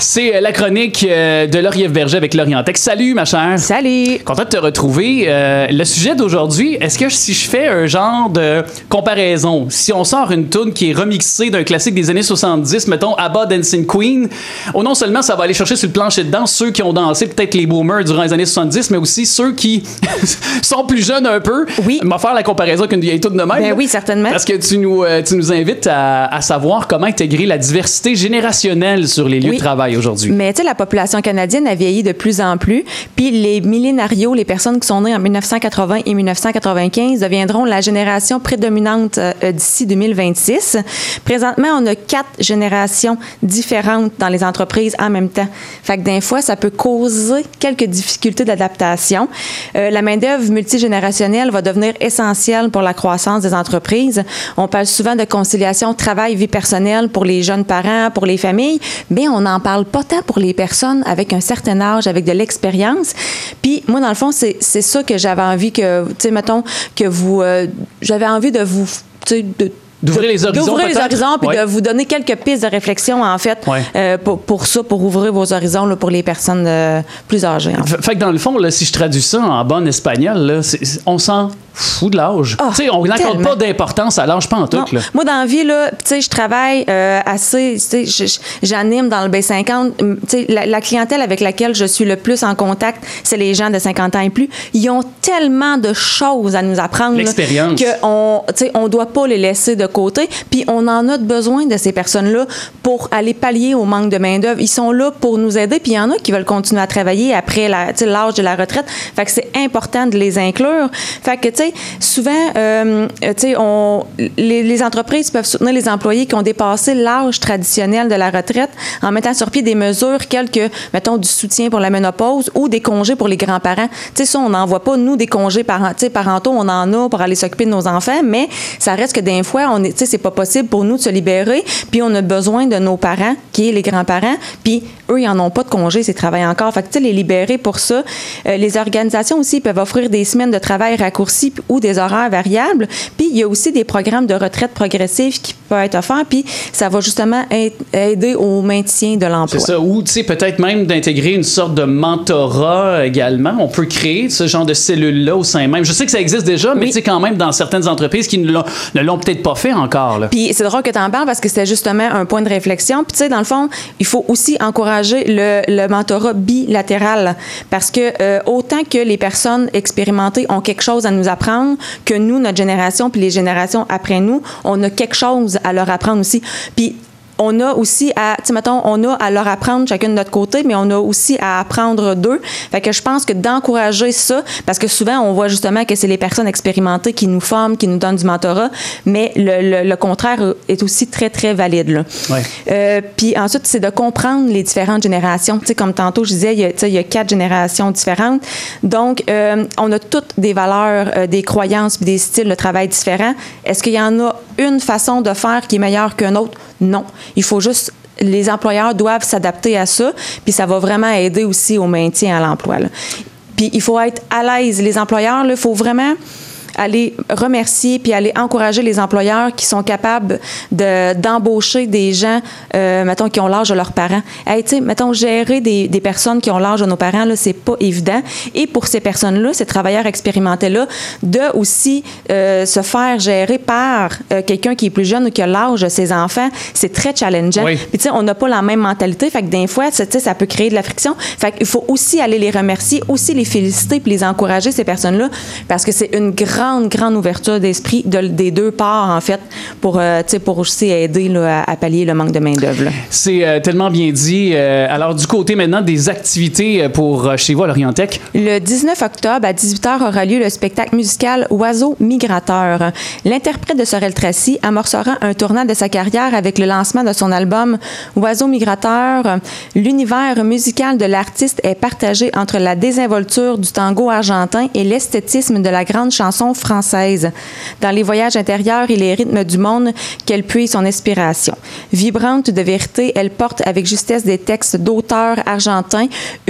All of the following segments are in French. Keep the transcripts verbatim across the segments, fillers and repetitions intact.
C'est la chronique de Lauriève Berger avec Lorientech. Salut, ma chère. Salut. Content de te retrouver. Euh, le sujet d'aujourd'hui, est-ce que si je fais un genre de comparaison, si on sort une toune qui est remixée d'un classique des années soixante-dix, mettons ABBA Dancing Queen, oh non seulement ça va aller chercher sur le plancher de danse ceux qui ont dansé, peut-être les boomers durant les années soixante-dix, mais aussi ceux qui sont plus jeunes un peu. Oui. On va faire la comparaison avec une vieille toune de même. Ben oui, certainement. Parce que tu nous, euh, tu nous invites à, à savoir comment intégrer la diversité générationnelle sur les lieux Oui. de travail aujourd'hui. Mais tu sais, la population canadienne a vieilli de plus en plus. Puis les millénarios, les personnes qui sont nées en dix-neuf cent quatre-vingts et dix-neuf cent quatre-vingt-quinze, deviendront la génération prédominante euh, d'ici deux mille vingt-six. Présentement, on a quatre générations différentes dans les entreprises en même temps. Fait que des fois, ça peut causer quelques difficultés d'adaptation. Euh, la main-d'œuvre multigénérationnelle va devenir essentielle pour la croissance des entreprises. On parle souvent de conciliation travail-vie personnelle pour les jeunes parents, pour les familles, mais on n'en parle pas tant pour les personnes avec un certain âge, avec de l'expérience. Puis moi, dans le fond, c'est, c'est ça que j'avais envie que, tu sais, mettons, que vous... Euh, j'avais envie de vous... Tu sais, de D'ouvrir les horizons, D'ouvrir les peut-être? horizons, puis Ouais. de vous donner quelques pistes de réflexion, en fait, Ouais. euh, pour, pour ça, pour ouvrir vos horizons là, pour les personnes euh, plus âgées. En fait. Fait, fait que dans le fond, là, si je traduis ça en bon espagnol, là, c'est, c'est, on s'en fout de l'âge. Oh, tu sais, on n'accorde tellement. pas d'importance à l'âge, pas en tout. Non. Là. Moi, dans la vie, là, tu sais, je travaille euh, assez, tu sais, je- je- j'anime dans le B cinquante. Tu sais, la, la clientèle avec laquelle je suis le plus en contact, c'est les gens de cinquante ans et plus. Ils ont tellement de choses à nous apprendre. là, L'expérience. qu'on, tu sais, on doit pas les laisser de côté. Puis on en a besoin de ces personnes-là pour aller pallier au manque de main-d'œuvre. Ils sont là pour nous aider. Puis il y en a qui veulent continuer à travailler après la, tu sais, l'âge de la retraite. Fait que c'est important de les inclure. Fait que, tu sais, souvent, euh, tu sais, on, les, les entreprises peuvent soutenir les employés qui ont dépassé l'âge traditionnel de la retraite en mettant sur pied des mesures telles que, mettons, du soutien pour la ménopause ou des congés pour les grands-parents. Tu sais, ça, on n'en voit pas. Nous, des congés parent- tu sais, parentaux, on en a pour aller s'occuper de nos enfants, mais ça reste que des fois, on est, tu sais, c'est pas possible pour nous de se libérer, puis on a besoin de nos parents, qui est les grands-parents, puis eux, ils n'en ont pas de congés, c'est travaillent encore. Fait que, tu sais, les libérer pour ça. Euh, les organisations aussi peuvent offrir des semaines de travail raccourcies ou des horaires variables. Puis il y a aussi des programmes de retraite progressive qui peuvent être offerts, puis ça va justement aid- aider au maintien de l'emploi. C'est ça. Ou, tu sais, peut-être même d'intégrer une sorte de mentorat également. On peut créer ce genre de cellules-là au sein même. Je sais que ça existe déjà, mais Oui. tu sais, quand même, dans certaines entreprises qui ne l'ont, ne l'ont peut-être pas fait encore. Là. Puis c'est drôle que tu en parles parce que c'était justement un point de réflexion. Puis tu sais, dans le fond, il faut aussi encourager le, le mentorat bilatéral parce que euh, autant que les personnes expérimentées ont quelque chose à nous apprendre, que nous, notre génération, puis les générations après nous, on a quelque chose à leur apprendre aussi. Puis on a aussi à, tu sais, mettons, on a à leur apprendre chacun de notre côté, mais on a aussi à apprendre d'eux. Fait que je pense que d'encourager ça, parce que souvent, on voit justement que c'est les personnes expérimentées qui nous forment, qui nous donnent du mentorat, mais le, le, le contraire est aussi très, très valide, là. Ouais. Euh, puis ensuite, c'est de comprendre les différentes générations. Tu sais, comme tantôt, je disais, il y a, tu sais, il y a quatre générations différentes. Donc, euh, on a toutes des valeurs, euh, des croyances puis des styles de travail différents. Est-ce qu'il y en a une façon de faire qui est meilleure qu'une autre? Non. Il faut juste... Les employeurs doivent s'adapter à ça, puis ça va vraiment aider aussi au maintien à l'emploi, là. Puis il faut être à l'aise. Les employeurs, il faut vraiment aller remercier puis aller encourager les employeurs qui sont capables de, d'embaucher des gens, euh, mettons, qui ont l'âge de leurs parents. Hey, tu sais, mettons, gérer des, des personnes qui ont l'âge de nos parents, là, c'est pas évident. Et pour ces personnes-là, ces travailleurs expérimentés-là, de aussi euh, se faire gérer par euh, quelqu'un qui est plus jeune ou qui a l'âge de ses enfants, c'est très challengeant. Oui. Puis, tu sais, on n'a pas la même mentalité. Fait que des fois, tu sais, ça peut créer de la friction. Fait qu'il faut aussi aller les remercier, aussi les féliciter puis les encourager, ces personnes-là, parce que c'est une grande grande, grande ouverture d'esprit de, des deux parts, en fait, pour, euh, pour aussi aider là, à, à pallier le manque de main-d'œuvre. Là. C'est euh, tellement bien dit. Euh, alors, du côté maintenant des activités pour euh, chez vous à Lorientech. Le dix-neuf octobre, à dix-huit heures, aura lieu le spectacle musical Oiseau migrateur. L'interprète de Sorel Tracy amorcera un tournant de sa carrière avec le lancement de son album Oiseau migrateur. L'univers musical de l'artiste est partagé entre la désinvolture du tango argentin et l'esthétisme de la grande chanson française. Dans les voyages intérieurs et les rythmes du monde qu'elle puise son inspiration. Vibrante de vérité, elle porte avec justesse des textes d'auteurs argentins,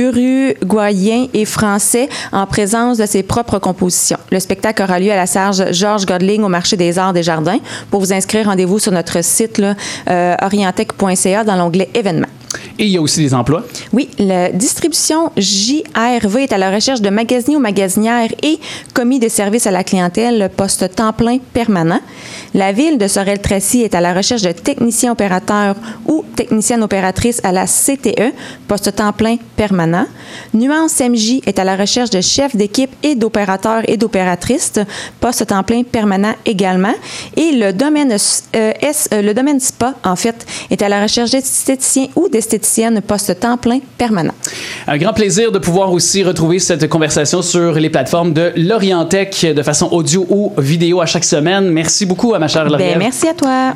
uruguayens et français en présence de ses propres compositions. Le spectacle aura lieu à la Serge Georges Godling au marché des Arts des Jardins. Pour vous inscrire, rendez-vous sur notre site là, euh, orientech point c a dans l'onglet événements. Et il y a aussi des emplois. Oui, la distribution J R V est à la recherche de magasiniers ou magasinières et commis de service à la clientèle, poste temps plein permanent. La ville de Sorel-Tracy est à la recherche de techniciens opérateurs ou techniciennes opératrices à la C T E, poste temps plein permanent. Nuance M J est à la recherche de chefs d'équipe et d'opérateurs et d'opératrices, poste temps plein permanent également. Et le domaine, euh, S, euh, le domaine S P A, en fait, est à la recherche d'esthéticiens ou d'esthéticiennes, poste temps plein permanent. Un grand plaisir de pouvoir aussi retrouver cette conversation sur les plateformes de Lorientech de façon audio ou vidéo à chaque semaine. Merci beaucoup à ma chère Lauriève. Bien, merci à toi.